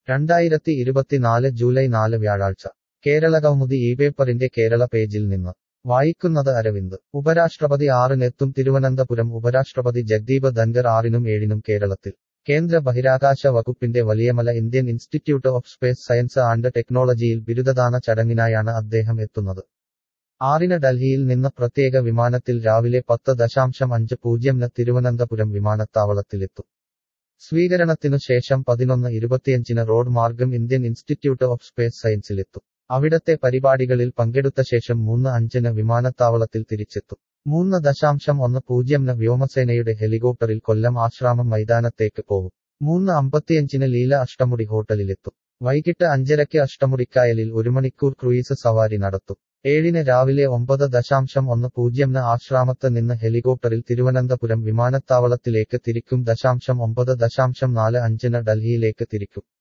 2024 July 4 വ്യാഴാഴ്ച കേരളകൗമുദി ഇപേപ്പറിന്റെ കേരള പേജിൽ നിന്ന് വായിക്കുന്നത് അരവിന്ദ് ഉപരാഷ്ട്രപതി 6-നെത്തും തിരുവനന്തപുരം ഉപരാഷ്ട്രപതി ജഗ്ദീപ് ധൻഖർ 6-നും 7-നും കേരളത്തിൽ കേന്ദ്ര ബഹിരാകാശ വകുപ്പിന്റെ Valiyamala Indian institute of space science and ടെക്നോളജിയിൽ ബിരുദദാന ചടങ്ങിനായാണ് അദ്ദേഹം എത്തുന്നത് 6-ന് ഡൽഹിയിൽ നിന്ന് പ്രത്യേക വിമാനത്തിൽ രാവിലെ 10:50-ന് തിരുവനന്തപുരം വിമാനത്താവളത്തിലെത്തും സ്വീകരണത്തിനു ശേഷം 11:25-ന് റോഡ് മാർഗം ഇന്ത്യൻ ഇൻസ്റ്റിറ്റ്യൂട്ട് ഓഫ് സ്പേസ് സയൻസിലെത്തും അവിടത്തെ പരിപാടികളിൽ പങ്കെടുത്ത ശേഷം 3:05-ന് വിമാനത്താവളത്തിൽ തിരിച്ചെത്തും 3:10-ന് വ്യോമസേനയുടെ ഹെലികോപ്റ്ററിൽ കൊല്ലം ആശ്രാമം മൈതാനത്തേക്ക് പോകും 3:55-ന് ലീല അഷ്ടമുടി ഹോട്ടലിലെത്തും വൈകിട്ട് 5:30-ക്ക് അഷ്ടമുടിക്കായലിൽ 1 മണിക്കൂർ ക്രൂയിസ് സവാരി നടത്തും 7-ന് രാവിലെ 9:10-ന് ആശ്രാമത്ത് നിന്ന് ഹെലികോപ്റ്ററിൽ തിരുവനന്തപുരം വിമാനത്താവളത്തിലേക്ക് തിരിക്കും. 9:45-ന് ഡൽഹിയിലേക്ക് തിരിക്കും.